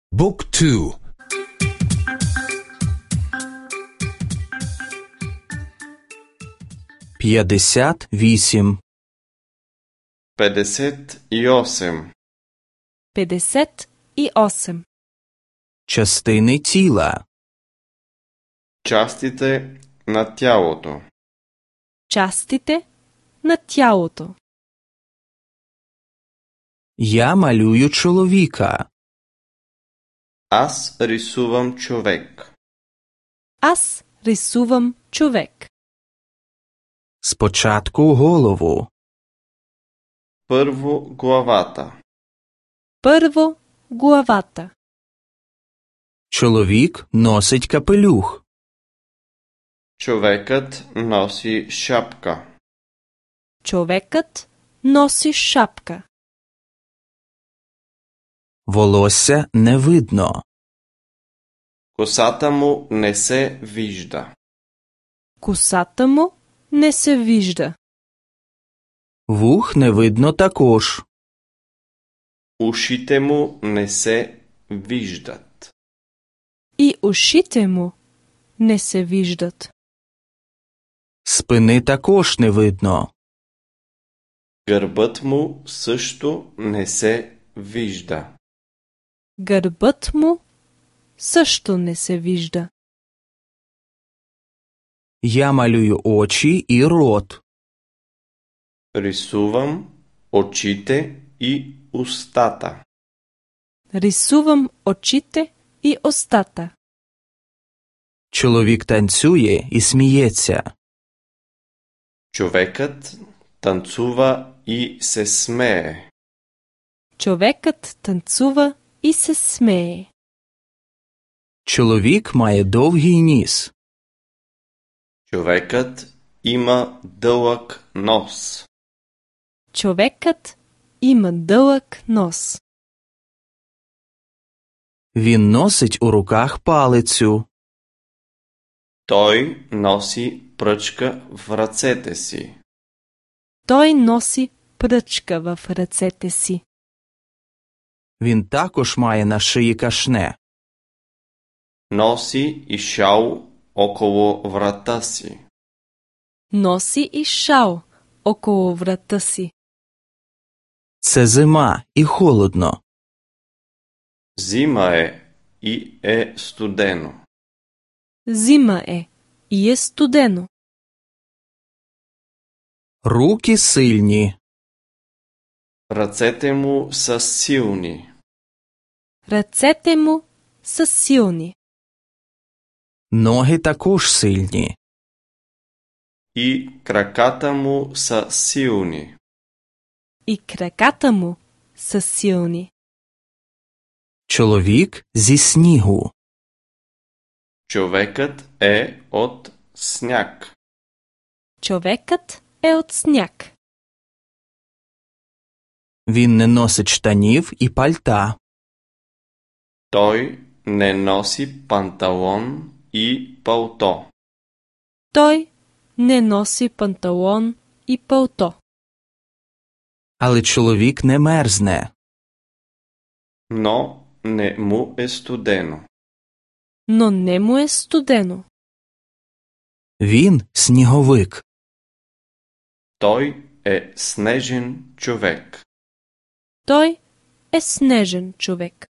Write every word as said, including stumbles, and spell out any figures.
Book two. п'ятдесят вісім. пятьдесят и осем. п'ятдесят і осем. Частини тіла. Частите на тялото. Частите на тялото. Я малюю чоловіка. Аз рисувам човек. Аз рисувам човек. Спочатку голову. Първо главата. Първо главата. Чоловік носить капелюх. Човекът носи шапка. Човекът носи шапка. Волосся не видно. Косата му не се вижда. Косата му не се вижда. Вух не видно також. Ушите му не се виждат. І ушите му не се виждат. Спини також не видно. Гърбът му също не се вижда. Гърбът му също не се вижда. Я малюю очі і рот. Рисувам очите и устата. Рисувам очите і устата. Чоловік танцює і сміється. Човекът танцува и се смее. Човекът танцува і се смее. Чоловік має довгий ніс. Човекът има дълъг нос. Човекът има дълъг нос. Він носить у руках палицю. Той носи пръчка в ръцете си. Той носи пръчка в ръцете си. Він також має на шиї кашне. Носи и шал около врата си. Носи і шал около врата си. Це зима і холодно. Зима е и е студено. Зима е і е студено. Руки сильні. Ръцете му са силни. Ръцете му са силни. Ноги також сильні. И краката му са силни. І краката му са силни. Чоловік зі снігу. Човекът е от сняг. Човекът е от сняг. Він не носить штанів і пальта. Той не носи панталон и палто. Той не носи панталон і палто. Але чоловік не мерзне. Но не му е студено. Но не му е студено. Він сніговик. Той е снежен човек. Той е снежен човек.